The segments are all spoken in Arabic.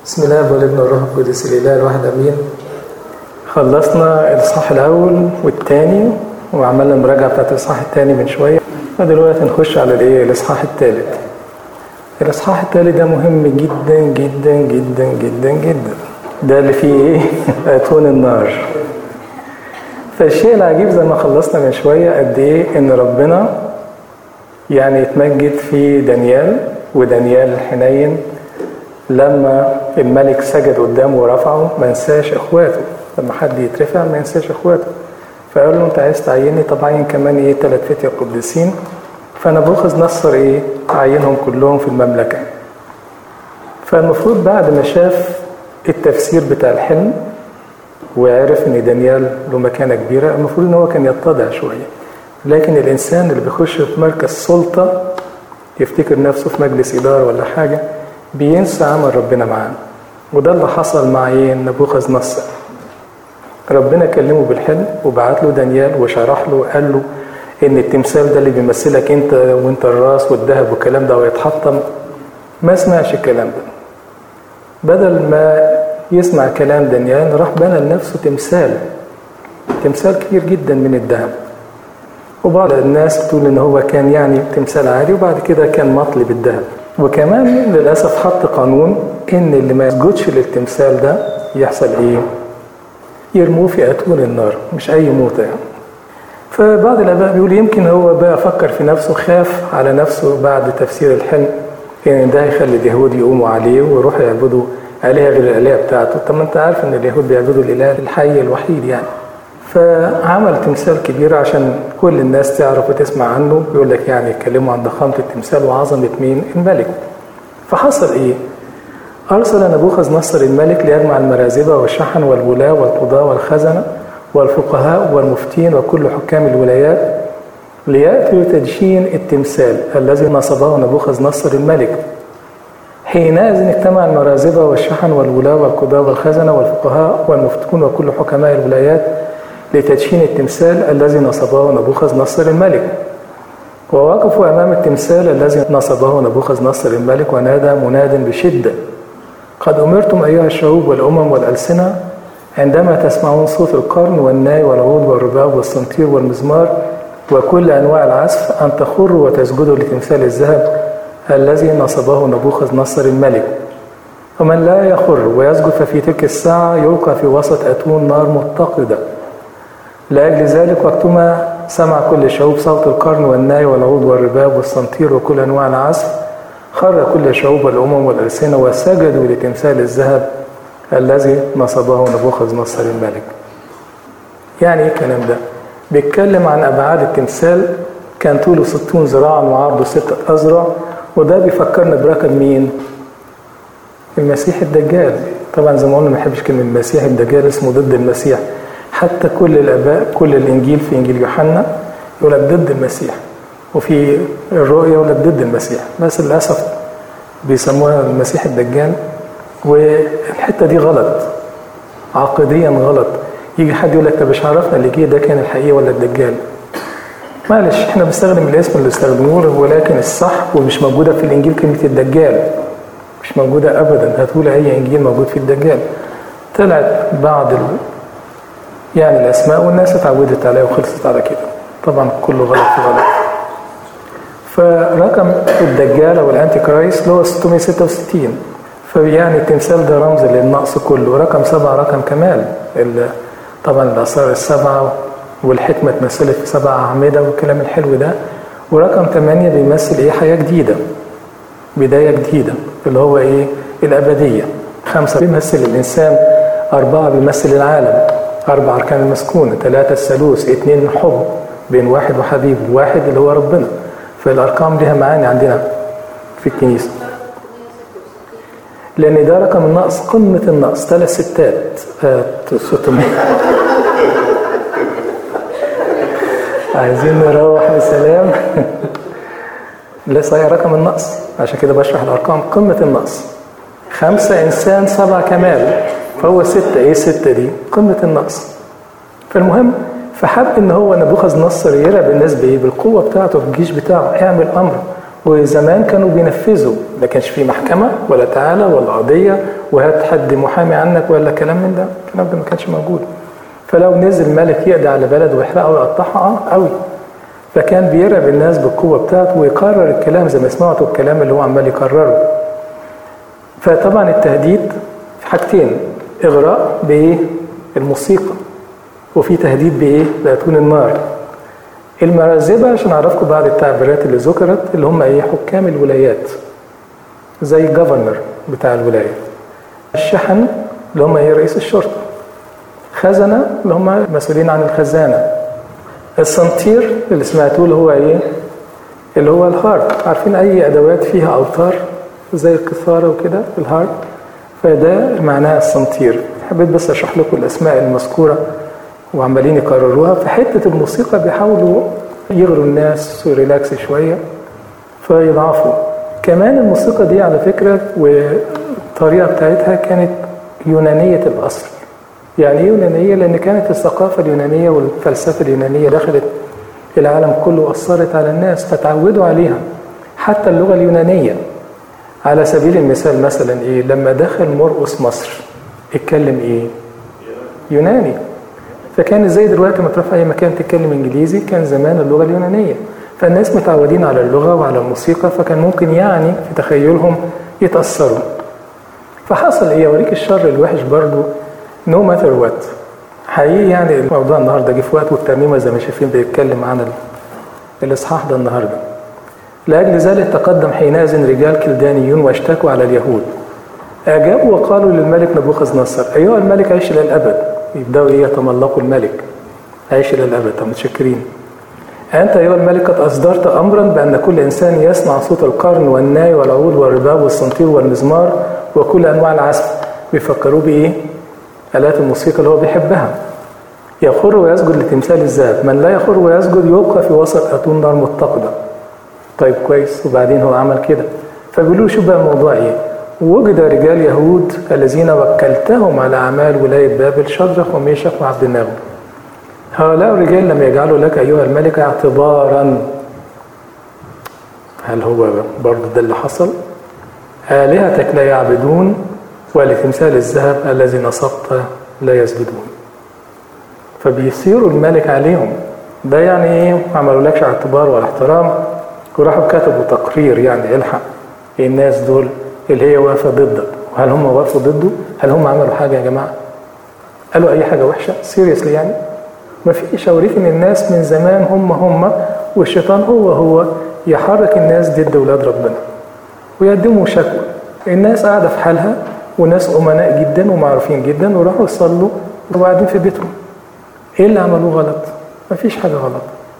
بسم الله والابن والروح القدس الاله الواحد امين. خلصنا الاصحاح الاول والثاني وعملنا المراجعه بتاعت الاصحاح الثاني من شويه، ودلوقتي نخش على الاصحاح الثالث. الاصحاح الثالث ده مهم جدا جدا جدا جدا جدا، ده اللي فيه اتون النار. فالشيء العجيب زي ما خلصنا من شويه قد ايه ان ربنا يعني يتمجد في دانيال، ودانيال الحنين لما الملك سجد قدامه ورفعه ما نساش اخواته. لما حد يترفع ما ينساش اخواته، فقال له انت عايز تعيني؟ طب عين كمان 3 فتية قديسين. فنبوخذ نصر عينهم كلهم في المملكة. فالمفروض بعد ما شاف التفسير بتاع الحلم وعرف ان دانيال له مكانة كبيرة، المفروض ان هو كان يتضع شوية. لكن الانسان اللي بيخش في مركز سلطة يفتكر نفسه في مجلس إدارة ولا حاجة بينسى عمل ربنا معاه. وده اللي حصل مع نبوخذ نصر. ربنا كلمه بالحلم وبعت له دانيال وشرح له، قال له ان التمثال ده اللي بيمثلك انت وانت الراس والذهب والكلام ده ويتحطم. ما سمعش الكلام ده، بدل ما يسمع كلام دانيال راح بنى لنفسه تمثال كبير جدا من الذهب. وبعض الناس بتقول ان هو كان يعني تمثال عادي وبعد كده كان مطلي بالذهب. وكمان للأسف حط قانون ان اللي ما يسجدش للتمثال ده يحصل يرموه في اتون النار، مش اي موتة يعني. فبعض الاباء بيقول يمكن هو بقى فكر في نفسه، خاف على نفسه بعد تفسير الحلم ان ده هيخلي اليهود يقوموا عليه ويروحوا يعبدوا آلهة غير الآلهة بتاعته. طب ما انت عارف ان اليهود بيعبدوا الإله الحي الوحيد يعني. فعمل تمثال كبير عشان كل الناس تعرف وتسمع عنه. يقول لك يعني يتكلموا عن ضخامة التمثال وعظمة مين؟ الملك. فحصل أرسل نبوخذ نصر الملك ليجمع المرازبة والشحن والولاة والقضاة والخزنة والفقهاء والمفتين وكل حكام الولايات ليأتوا لتدشين التمثال الذي نصبه نبوخذ نصر الملك. حينئذ اجتمع المرازبة والشحن والولاة والقضاة والخزنة والفقهاء والمفتون وكل حكماء الولايات لتدشين التمثال الذي نصبه نبوخذ نصر الملك. ووقفوا أمام التمثال الذي نصبه نبوخذ نصر الملك ونادى مناد بشدة: قد أمرتم أيها الشعوب والأمم والألسنة عندما تسمعون صوت القرن والناي والعود والرباب والصنطير والمزمار وكل أنواع العزف أن تخروا وتسجدوا لتمثال الذهب الذي نصبه نبوخذ نصر الملك. ومن لا يخر ويسجد ففي تلك الساعة يلقى في وسط أتون نار متقدة. لأجل ذلك وقتما سمع كل الشعوب صوت القرن والناي والعود والرباب والصنطير وكل أنواع العزف خر كل الشعوب والأمم والألسنة وسجدوا لتمثال الذهب الذي نصبه نبوخذ نصر الملك. يعني ايه الكلام ده؟ بيتكلم عن أبعاد التمثال. كان طوله 60 ذراعا وعرضه 6 أذرع. وده بيفكرنا بركب مين؟ المسيح الدجال. طبعا زي ما قلنا ما نحبش كلمة المسيح الدجال، اسمه ضد المسيح. حتى كل الآباء كل الإنجيل في إنجيل يوحنا يقول لك ضد المسيح، وفي الرؤيا يقول لك ضد المسيح، بس للأسف بيسموها المسيح الدجال. والحتة دي غلط، عقديا غلط. يجي حد يقول لك طب مش عرفنا اللي جه ده كان الحقيقي ولا الدجال؟ معلش احنا بنستخدم الاسم اللي استخدموه، ولكن الصح ومش موجودة في الإنجيل كلمة الدجال، مش موجودة أبدا. هتقول أي إنجيل موجود في الدجال. طلعت بعض يعني الأسماء والناس اتعودت عليها وخلصت على كده. طبعا كله غلط في غلط. فرقم الدجال أو الأنتي كرايست اللي هو 666. فيعني التمثال ده رمز للنقص كله. رقم 7 رقم كمال. طبعا الأسرار السبعة والحكمة اتمثلت في 7 أعمدة والكلام الحلو ده. ورقم 8 بيمثل حياة جديدة، بداية جديدة اللي هو الأبدية. 5 بيمثل الإنسان. 4 بيمثل العالم، 4 أركان المسكونة. 3 الثالوث. 2 حب بين واحد وحبيب، 1 اللي هو ربنا. فالأرقام لها معاني عندنا في الكنيسة، لأن ده رقم النقص، قمة النقص. 3 ستات 600. عايزين نروح بسلام. لسه رقم النقص، عشان كده بشرح الأرقام. قمة النقص. 5 إنسان، 7 كمال. فهو 6. 6 دي قمة النقص. فالمهم فحب ان هو نبوخذ نصر يرى بالناس بالقوة بتاعته بالجيش بتاعه. اعمل أمر وزمان كانوا بينفذوا، ما كانش فيه محكمة ولا تعالى ولا قضية وهات حد محامي عنك ولا كلام من ده، الكلام ده ما كانش موجود. فلو نزل ملك يقضي على بلد ويحرقها ويقطعها قوي، فكان بيرعب الناس بالقوة بتاعته ويكرر الكلام زي ما سمعتوا الكلام اللي هو عمال يكرره. فطبعا التهديد في حاجتين، إغراء بإيه؟ الموسيقى، وفي تهديد بإيه؟ بأتون النار. المرازبة عشان أعرفكم بعض التعبيرات اللي ذكرت اللي هم إيه؟ حكام الولايات زي الجفرنر بتاع الولاية. الشحن اللي هم إيه؟ رئيس الشرطة. خزنة اللي هم مسؤولين عن الخزانة. السنتير اللي سمعتوه اللي هو إيه؟ اللي هو الهارب. عارفين أي أدوات فيها أوتار زي القيثارة وكده الهارب، فده معناها السنتير. حبيت بس أشرح لكم الأسماء المذكورة وعمالين يكرروها. في حتة الموسيقى بيحاولوا يغروا الناس وريلاكس شوية فيضعفوا. كمان الموسيقى دي على فكرة والطريقة بتاعتها كانت يونانية الأصل. يعني ايه يونانية؟ لأن كانت الثقافة اليونانية والفلسفة اليونانية دخلت العالم كله وأثرت على الناس فتعودوا عليها. حتى اللغة اليونانية على سبيل المثال مثلا ايه؟ لما دخل مرقس مصر اتكلم ايه؟ يوناني. فكان زي دلوقتي ما تروح في اي مكان تتكلم انجليزي، كان زمان اللغة اليونانية. فالناس متعودين على اللغة وعلى الموسيقى، فكان ممكن يعني في تخيلهم يتأثروا. فحصل ايه؟ اوريك الشر الوحش برضو no matter what. حقيقي يعني الموضوع النهارده جه في وقت، والترنيمة زي ما شايفين بيتكلم عن الإصحاح ده النهارده. لأجل ذلك تقدم حينئذ رجال كلدانيون واشتكوا على اليهود. أجابوا وقالوا للملك نبوخذ نصر: أيها الملك عيش إلى الأبد. يبدأوا إيه؟ يتملقوا الملك، عيش إلى الأبد. طب متشكرين. أنت أيها الملك قد أصدرت أمرا بأن كل إنسان يسمع صوت القرن والناي والعود والرباب والصنطير والمزمار وكل أنواع العزف. بيفكروا بإيه؟ آلات الموسيقى اللي هو بيحبها. يخر ويسجد لتمثال الذهب، من لا يخر ويسجد يلقى في وسط أتون نار متقدة. طيب كويس، وبعدين هو عمل كده. فبيقولوا شو بقى الموضوع ايه؟ وجد رجال يهود الذين وكلتهم على أعمال ولاية بابل شدرخ وميشخ وعبد الناغو. هؤلاء الرجال لم يجعلوا لك أيها الملك اعتبارا. هل هو برضو ده اللي حصل؟ آلهتك لا يعبدون ولتمثال الذهب الذي نصبت لا يسجدون. فبيصيروا الملك عليهم. ده يعني ايه؟ ما عملوا لكش اعتبار ولا احترام، وراحوا كتبوا تقرير يعني الحق الناس دول اللي هي واقفه ضدك. وهل هم وقفوا ضده؟ هل هم عملوا حاجه يا جماعه؟ قالوا اي حاجه وحشه؟ سيريسلي يعني؟ ما فيش. اوريك ان الناس من زمان هم والشيطان هو يحرك الناس ضد اولاد ربنا ويقدموا شكوى. الناس قاعده في حالها وناس امناء جدا ومعروفين جدا وراحوا يصلوا وبعدين في بيتهم. ايه اللي عملوه غلط؟ ما فيش حاجه غلط.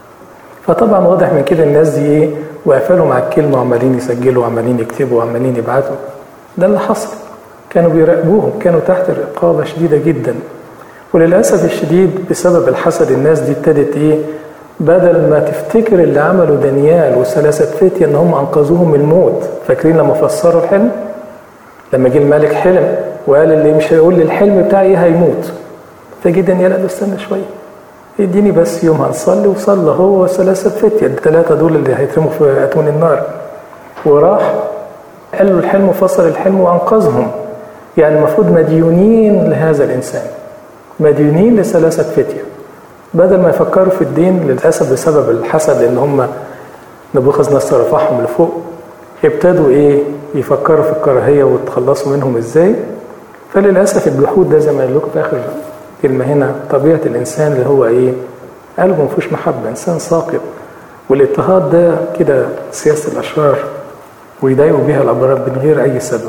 فطبعا واضح من كده الناس دي ايه؟ وقفلوا مع الكلمه وعمالين يسجلوا وعمالين يكتبوا وعمالين يبعتوا. ده اللي حصل. كانوا بيراقبوهم، كانوا تحت رقابه شديده جدا. وللاسف الشديد بسبب الحسد الناس دي ابتدت ايه؟ بدل ما تفتكر اللي عمله دانيال وثلاثه فتية ان هم انقذوهم من الموت. فاكرين لما فسروا الحلم؟ لما جه الملك حلم وقال اللي مش هيقول لي الحلم بتاعي ايه هيموت. فجه دانيال قال له استنى شويه، اديني بس يوم هنصلي. وصلى هو وثلاثه فتية، الثلاثه دول اللي هيترموا في اتون النار. وراح قال له الحلم وفسر الحلم وانقذهم. يعني المفروض مديونين لهذا الانسان، مديونين لثلاثه فتية. بدل ما يفكروا في الدين للاسف بسبب الحسد اللي هم نبوخذ نصر رفعهم لفوق، ابتدوا ايه؟ يفكروا في الكراهيه وتخلصوا منهم ازاي. فللاسف الجحود ده زي ما قال لكم في اخر كلمه هنا طبيعه الانسان اللي هو ايه؟ قلبه ما فيهوش محبه، انسان ساقط. والاضطهاد ده كده سياسه الاشرار ويضايقوا بيها الابرار من غير اي سبب.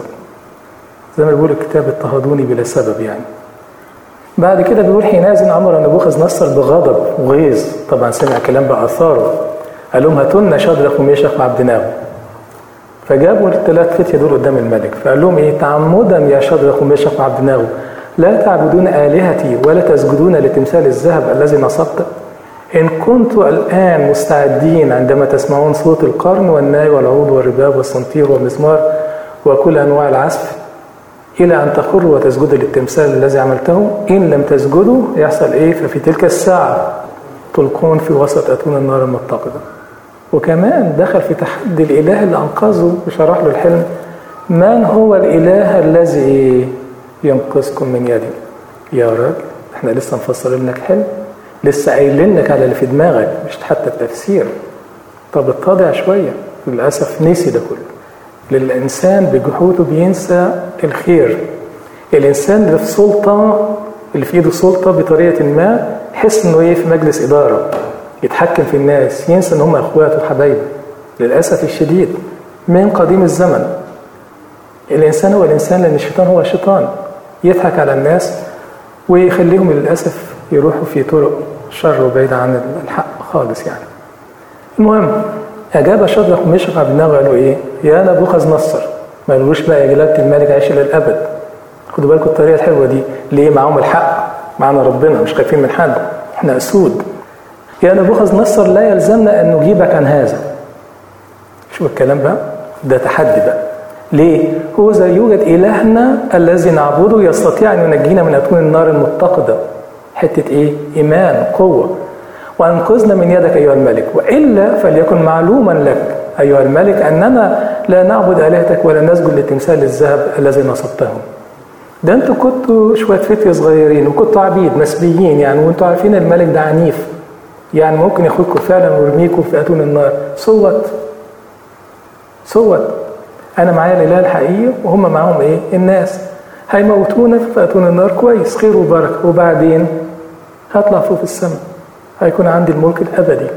زي ما بيقول الكتاب اضطهدوني بلا سبب يعني. بعد كده بيقول حينئذ امر نبوخذ نصر بغضب وغيظ. طبعا سمع كلام باثاره. قال لهم هاتوا لنا شدرخ وميشخ وعبد الناغو. فجابوا الثلاث فتية دول قدام الملك. فقال لهم ايه؟ تعمدا يا شدرخ وميشخ وعبد الناغو لا تعبدون آلهتي ولا تسجدون لتمثال الذهب الذي نصبت؟ إن كنتوا الآن مستعدين عندما تسمعون صوت القرن والناي والعود والرباب والصنطير والمزمار وكل أنواع العزف إلى أن تخروا وتسجدوا للتمثال الذي عملته، إن لم تسجدوا يحصل إيه؟ ففي تلك الساعة تلقون في وسط أتون النار المتقدة. وكمان دخل في تحدي الإله اللي أنقذه وشرح له الحلم. من هو الإله الذي ينقذكم من يدي؟ يا راجل احنا لسه مفسرين لك حلم، لسه قايلين لك على اللي في دماغك مش حتى التفسير. طب اتضع شوية. للأسف نسي ده كله. للإنسان بجحوده بينسى الخير. الإنسان اللي في سلطة، اللي في إيده سلطة بطريقة ما، يحس إنه إيه في مجلس إدارة، يتحكم في الناس، ينسى إن هم أخواته وحبايبه. للأسف الشديد من قديم الزمن الإنسان هو الإنسان، لأن الشيطان هو الشيطان، يضحك على الناس ويخليهم للأسف يروحوا في طرق شر وبعيدة عن الحق خالص يعني. المهم أجاب شدرخ وميشخ وعبد الناغو قالوا إيه؟ يا نبوخذ نصر، ما قالوش بقى يا جلالة الملك عيش إلى الأبد. خدوا بالكم الطريقة الحلوة دي ليه؟ معاهم الحق، معنا ربنا، مش خايفين من حد، إحنا أسود. يا نبوخذ نصر لا يلزمنا أن نجيبك عن هذا. شوف الكلام بقى، ده تحدي بقى. ليه؟ هو زي يوجد إلهنا الذي نعبده يستطيع أن ينجينا من أتون النار المتقدة. حتة إيه؟ إيمان، قوة. وأنقذنا من يدك أيها الملك، وإلا فليكن معلوما لك أيها الملك أننا لا نعبد آلهتك ولا نسجد لتمثال الذهب الذي نصبتهم. ده أنتوا كنتوا شوية فتية صغيرين وكنتوا عبيد مسبيين يعني، وأنتوا عارفين الملك ده عنيف يعني، ممكن ياخدكم فعلا ويرميكم في أتون النار. صوت أنا معايا الإله الحقيقي وهم معاهم إيه؟ الناس. هيموتونا في أتون النار، كويس، خير وبركة، وبعدين هطلع فوق في السماء، هيكون عندي الملك الأبدي.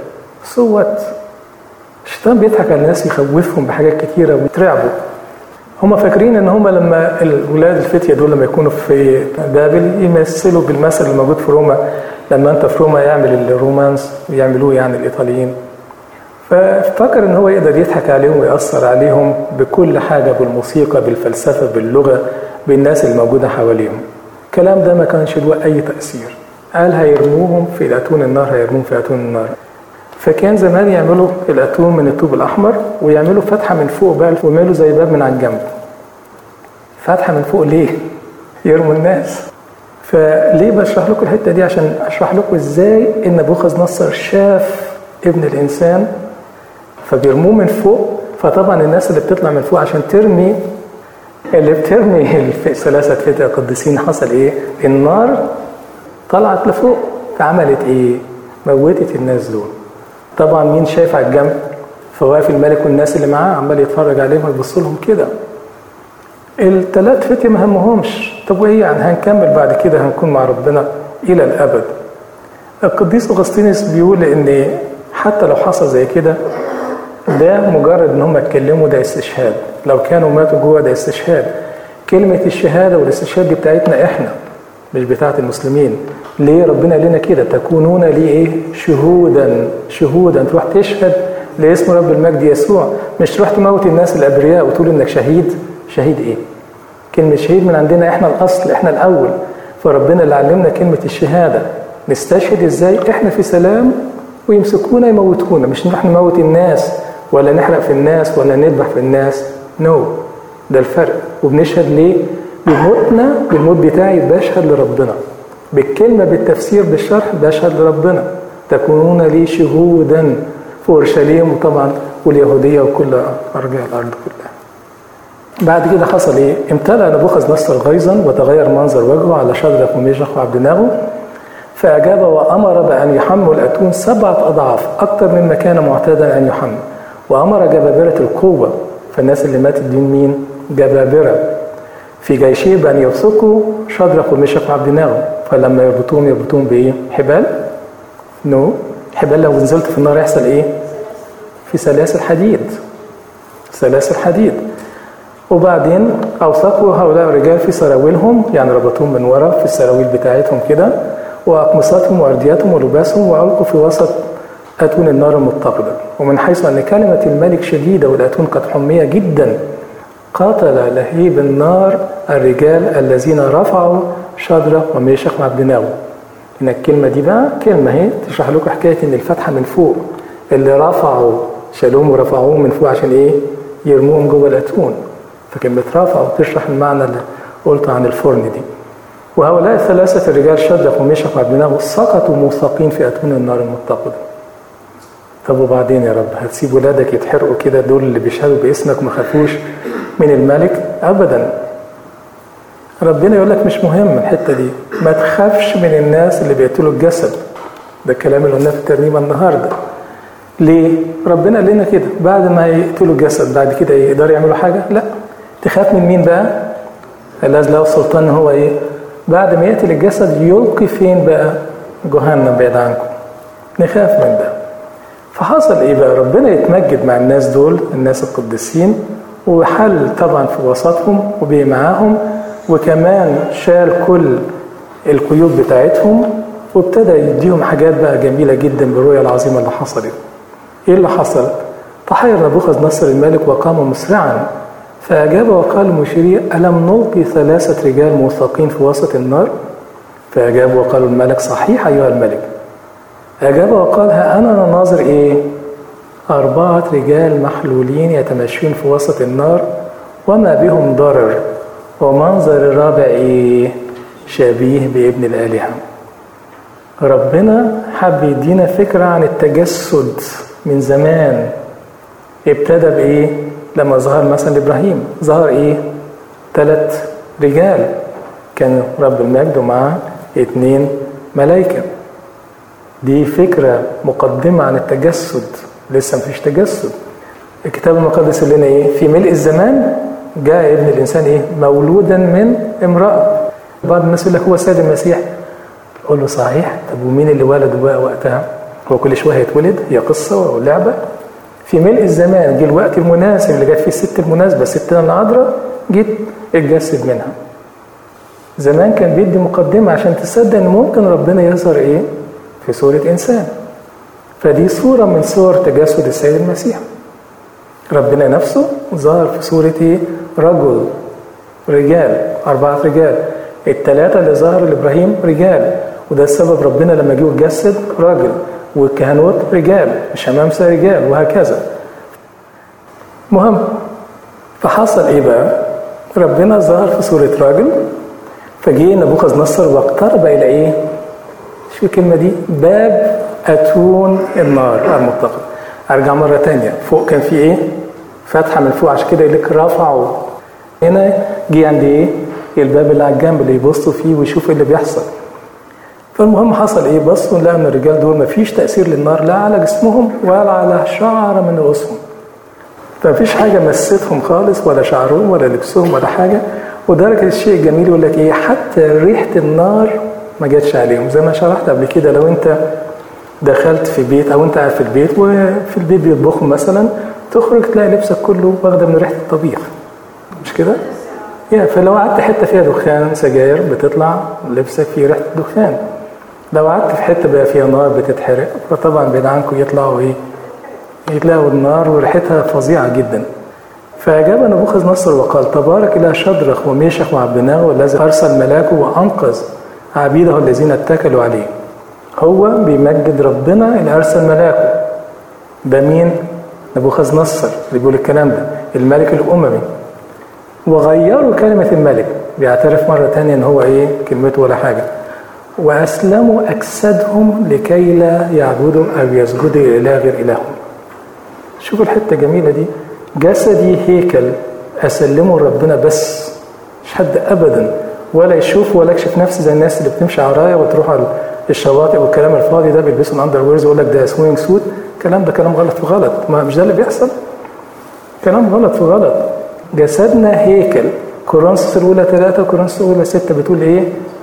الشيطان بيضحك على الناس، يخوفهم بحاجات كتيرة ويترعبوا. هم فاكرين ان هم لما الولاد الفتية دول لما يكونوا في بابل يمثلوا بالمثل اللي موجود في روما، لما انت في روما يعمل الرومانس ويعملوه يعني الإيطاليين. فافتكر ان هو يقدر يضحك عليهم ويأثر عليهم بكل حاجة، بالموسيقى، بالفلسفة، باللغة، بالناس الموجودة حواليهم. الكلام ده ما كانش له أي تأثير. قال هيرموهم في أتون النار، هيرموهم في أتون النار. فكان زمان يعملوا الأتون من الطوب الأحمر ويعملوا فتحة من فوق بقى، ويعملوا زي باب من على الجنب. فتحة من فوق ليه؟ يرموا الناس. فليه بشرح لكم الحتة دي؟ عشان أشرح لكم إزاي إن نبوخذ نصر شاف ابن الإنسان فبيرموه من فوق. فطبعا الناس اللي بتطلع من فوق عشان ترمي، اللي بترمي ثلاثة فتية قديسين، حصل إيه؟ النار طلعت لفوق، فعملت إيه؟ موتت الناس دول. طبعا مين شايف على الجنب؟ فواقف الملك والناس اللي معاه عمال يتفرج عليهم ويبص لهم كده. الثلاث فتية ما همهمش. طب وايه يعني؟ هنكمل بعد كده، هنكون مع ربنا الى الابد. القديس اغسطينوس بيقول ان حتى لو حصل زي كده، ده مجرد ان هم اتكلموا، ده استشهاد. لو كانوا ماتوا جوه ده استشهاد. كلمة الشهادة والاستشهاد دي بتاعتنا احنا، مش بتاعت المسلمين. ليه ربنا لنا كده؟ تكونون لي ايه؟ شهودا. تروح تشهد لاسم رب المجد يسوع، مش تروح تموت الناس الابرياء وتقول انك شهيد. شهيد ايه؟ كلمة شهيد من عندنا احنا الاصل، احنا الاول. فربنا اللي علمنا كلمة الشهادة. نستشهد ازاي؟ احنا في سلام ويمسكونا يموتونا، مش نروح نموت الناس ولا نحرق في الناس ولا نذبح في الناس. ده الفرق. وبنشهد ليه؟ بموتنا، بالموت بتاعي بشهد لربنا، بالكلمة، بالتفسير، بالشرح بشهد لربنا. تكونون لي شهودا في اورشليم وطبعا واليهودية وكل ارجاء الارض كلها. بعد كده حصل ايه؟ امتلأ نبوخذ نصر غيظا وتغير منظر وجهه على شدرخ وميشخ وعبد الناغو، فأجاب وأمر بأن يحموا الأتون 7 أضعاف أكثر مما كان معتادا أن يحمل. وأمر جبابرة القوة، فالناس اللي ماتت دي مين؟ جبابرة في جيشه، بأن يوثقوا شدرخ وميشخ وعبد الناغو. فلما يربطوهم بإيه؟ حبال؟ حبال. لو نزلت في النار يحصل إيه؟ في سلاسل حديد. وبعدين أوثقوا هؤلاء الرجال في سراويلهم، يعني ربطوهم من وراء في السراويل بتاعتهم كده، وأقمصتهم وأردياتهم ولباسهم، وألقوا في وسط أتون النار المتقدة. ومن حيث أن كلمة الملك شديدة والأتون قد حمية جدا، قاتل لهيب النار الرجال الذين رفعوا شدرخ وميشخ وعبد الناغو. هنا الكلمة دي بقى كلمة هي تشرح لكم حكاية إن الفتحة من فوق، اللي رفعوا شالوهم ورفعوهم من فوق عشان إيه؟ يرموهم جوه الأتون. فكلمة رفعوا تشرح المعنى اللي قلته عن الفرن دي. وهؤلاء 3 الرجال شدرخ وميشخ وعبد الناغو سقطوا موثقين في أتون النار المتقدة. طب وبعدين يا رب هتسيب ولادك يتحرقوا كده، دول اللي بيشهدوا باسمك ما خافوش من الملك؟ ابدا. ربنا يقول لك مش مهم الحته دي، ما تخافش من الناس اللي بيقتلوا الجسد. ده الكلام اللي قلناه في الترنيمه النهارده. ليه؟ ربنا قال لنا كده، بعد ما يقتلوا الجسد بعد كده يقدروا يعملوا حاجه؟ لا. تخاف من مين بقى؟ الذي له سلطان هو ايه؟ بعد ما يقتل الجسد يلقي فين بقى؟ جهنم بعيد عنكم. نخاف من ده. فحصل ايه بقى؟ ربنا يتمجد مع الناس دول، الناس القديسين، وحل طبعا في وسطهم وبيه معاهم، وكمان شال كل القيود بتاعتهم، وابتدى يديهم حاجات بقى جميلة جدا بالرؤية العظيمة اللي حصلت. ايه اللي حصل؟ تحير نبوخذ نصر الملك وقام مسرعا، فأجاب وقال المشير: ألم نلقي 3 رجال موثقين في وسط النار؟ فأجاب وقال الملك: صحيح أيها الملك. أجاب وقال: ها أنا ناظر إيه؟ 4 رجال محلولين يتمشون في وسط النار وما بهم ضرر، ومنظر الرابع إيه؟ شبيه بابن الآلهة. ربنا حب يدينا فكرة عن التجسد من زمان. ابتدى بإيه؟ لما ظهر مثلا لإبراهيم ظهر إيه؟ 3 رجال، كان رب المجد ومعه 2 ملائكة. دي فكرة مقدمة عن التجسد، لسه مفيش تجسد. الكتاب المقدس يقول لنا إيه؟ في ملء الزمان جاء ابن الإنسان إيه؟ مولودا من امرأة. بعض الناس يقول لك هو سيد المسيح. قول له صحيح، طب ومين اللي ولده بقى وقتها؟ هو كل شوية هيتولد؟ هي قصة ولعبة؟ في ملء الزمان جه الوقت المناسب اللي جت فيه الست المناسبة، ستنا العذراء جيت اتجسد منها. زمان كان بيدي مقدمة عشان تصدق ان ممكن ربنا يظهر ايه؟ في صورة انسان. فدي صورة من صور تجسد السيد المسيح. ربنا نفسه ظهر في صورة ايه؟ رجل، رجال، 4 رجال. ال3 اللي ظهروا لابراهيم رجال، وده السبب ربنا لما جه يتجسد راجل، والكهنوت رجال، الشمامسة رجال، وهكذا. مهم. فحصل ايه بقى؟ ربنا ظهر في صورة راجل، فجه نبوخذ نصر واقترب الى ايه؟ شو الكلمة دي؟ باب أتون النار المتقد. ارجع مرة تانية، فوق كان في ايه؟ فتحة من فوق، عشان كده يقول لك رفعوا. هنا جه عند ايه؟ الباب اللي على الجنب اللي يبصوا فيه ويشوفوا اللي بيحصل. فالمهم حصل ايه؟ بصوا لقوا ان الرجال دول مفيش تأثير للنار لا على جسمهم ولا على شعر من رؤوسهم. فمفيش حاجة مستهم خالص، ولا شعرهم ولا لبسهم ولا حاجة. ودرجة الشيء الجميل يقول لك ايه؟ حتى ريحة النار ما جاتش عليهم. زي ما شرحت قبل كده، لو انت دخلت في بيت او انت قاعد في البيت وفي البيت بيطبخوا مثلا، تخرج تلاقي لبسك كله واخده من ريحة الطبيخ، مش كده؟ فلو قعدت حتة فيها دخان سجاير بتطلع لبسك فيه ريحة دخان. لو قعدت في حتة بقى فيها نار بتتحرق، فطبعا بعيد عنكم يطلعوا ايه؟ يتلاقوا النار وريحتها فظيعة جدا. فأجاب نبوخذ نصر وقال: تبارك إله شدرخ وميشخ وعبدناغو الذي أرسل ملاكه وأنقذ عبيده الذين اتكلوا عليه. هو بيمجد ربنا اللي أرسل ملاكه. ده مين؟ نبوخذ نصر اللي بيقول الكلام ده، الملك الأممي. وغيروا كلمة الملك، بيعترف مرة تانية ان هو ايه؟ كلمته ولا حاجة. وأسلموا أجسادهم لكي لا يعبدوا أو يسجدوا إلى غير إلههم. شوفوا الحتة جميلة دي. جسدي هيكل أسلمه لربنا بس، مش حد أبدا ولا يشوف ولا يكشف نفسي زي الناس اللي بتمشي عراية وتروح على الشواطئ والكلام الفاضي ده، بيلبسوا الاندر ويرز ويقول لك ده سوينج سوت. الكلام ده كلام غلط وغلط، ما مش ده اللي بيحصل. كلام غلط وغلط. جسدنا هيكل. كورنثوس الأولى 3 وكورنثوس الأولى 6 بتقول إيه؟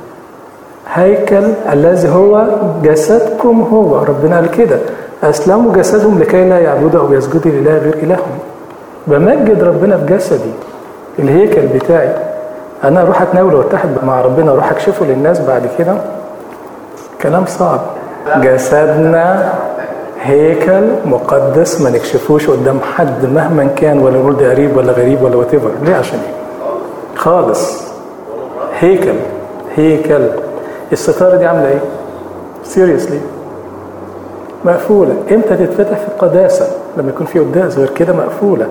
هيكل الذي هو جسدكم هو. ربنا قال كده: أسلموا جسدهم لكي لا يعبدوا أو يسجدوا لله غير إلههم. بمجد ربنا بجسدي، الهيكل بتاعي. أنا أروح أتناول وأتحد مع ربنا وأروح أكشفه للناس بعد كده؟ كلام صعب. جسدنا هيكل مقدس ما نكشفوش قدام حد مهما كان، ولا نقول ده قريب ولا غريب ولا واتيفر. ليه؟ عشان ايه؟ خالص. هيكل هيكل. الستارة دي عاملة ايه؟ سيريسلي مقفولة. امتى تتفتح؟ في القداسة، لما يكون في قداس، غير كده مقفولة.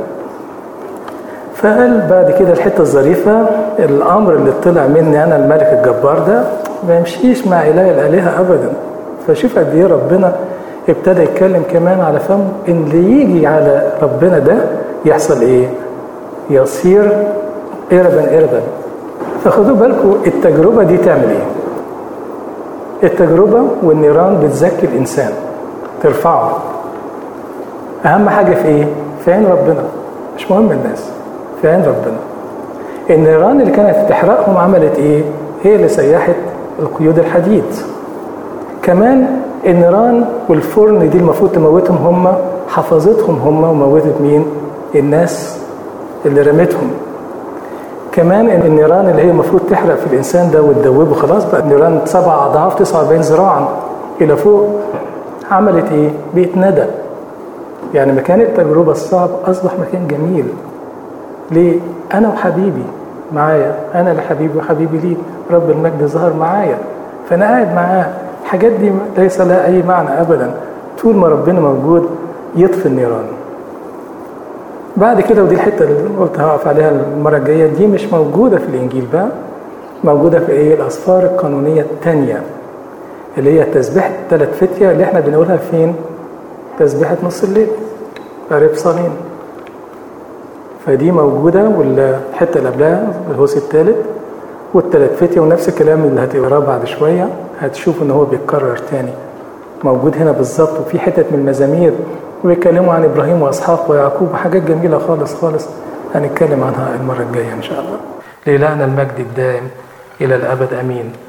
فقال بعد كده الحتة الظريفة: الأمر اللي طلع مني أنا الملك الجبار ده ما يمشيش مع إله الآلهة أبدا. فشوف قد ايه ربنا ابتدى يتكلم كمان على فمه ان اللي يجي على ربنا ده يحصل ايه؟ يصير إربا. فخدوا بالكم التجربة دي تعمل ايه؟ التجربة والنيران بتزكي الإنسان، ترفعه. أهم حاجة في ايه؟ في عين ربنا، مش مهم الناس، في عين ربنا. النيران اللي كانت تحرقهم عملت ايه؟ هي اللي سيحت القيود الحديد. كمان النيران والفرن دي المفروض تموتهم هم، حفظتهم هم وموتت مين؟ الناس اللي رمتهم. كمان النيران اللي هي المفروض تحرق في الإنسان ده وتدوبه، خلاص بقى النيران 7 أضعاف 49 ذراعا إلى فوق، عملت ايه؟ بقت ندى. يعني مكان التجربة الصعب أصبح مكان جميل. ليه؟ أنا وحبيبي معايا، أنا لحبيبي وحبيبي ليه، رب المجد ظهر معايا، فأنا قاعد معاه. الحاجات دي ليس لها أي معنى أبدا طول ما ربنا موجود يطفي النيران. بعد كده، ودي الحتة اللي قلت هقف عليها المرة الجاية، دي مش موجودة في الإنجيل بقى، موجودة في إيه؟ الأسفار القانونية الثانية اللي هي تسبيحة 3 فتية اللي احنا بنقولها فين؟ تسبيحة نص الليل، قريب صالين. فدي موجودة، والحتة اللي قبلها الهوس الثالث والثلاث فتية، ونفس الكلام اللي هتقراه بعد شوية هتشوف ان هو بيتكرر تاني، موجود هنا بالظبط. وفي حتت من المزامير وبيتكلموا عن ابراهيم واسحاق ويعقوب وحاجات جميلة خالص خالص، هنتكلم عنها المرة الجاية ان شاء الله. لإلهنا المجد الدائم إلى الأبد، أمين.